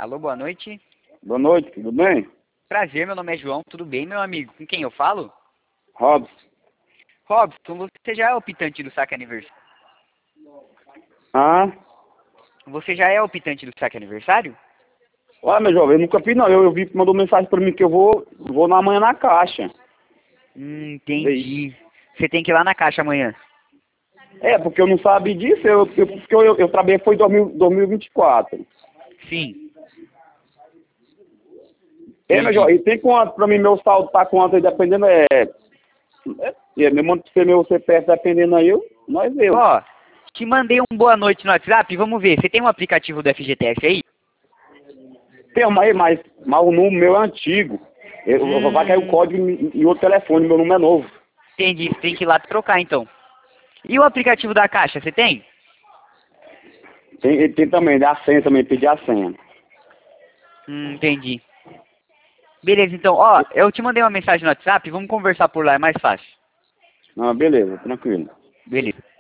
Alô, boa noite. Boa noite, tudo bem? Prazer, meu nome é João, tudo bem, meu amigo? Com quem eu falo? Robson. Robson, você já é optante do saque aniversário? Ah, Você já é optante do saque aniversário? olha, meu jovem, eu nunca fiz não. Eu vi que mandou mensagem pra mim que eu vou na manhã na caixa. Vê isso. Entendi. Você tem que ir lá na caixa amanhã. É, porque eu não sabia disso, porque eu trabalhei foi em 2024. Sim, É, meu entendi. jovem, e tem quanto pra mim, meu saldo tá quanto aí, dependendo, me manda pro meu CPF, dependendo aí, nós vemos. Ó, te mandei um boa noite no WhatsApp, vamos ver. Você tem um aplicativo do FGTS aí? Tem mas o número meu é antigo. Vai cair o Hum, código em outro telefone, meu número é novo. entendi. Você tem que ir lá trocar então. E o aplicativo da caixa, você tem? Tem também, dá a senha também, pedir a senha. Entendi. Beleza, então, ó, eu te mandei uma mensagem no WhatsApp, vamos conversar por lá, é mais fácil. Ah, beleza, tranquilo. Beleza.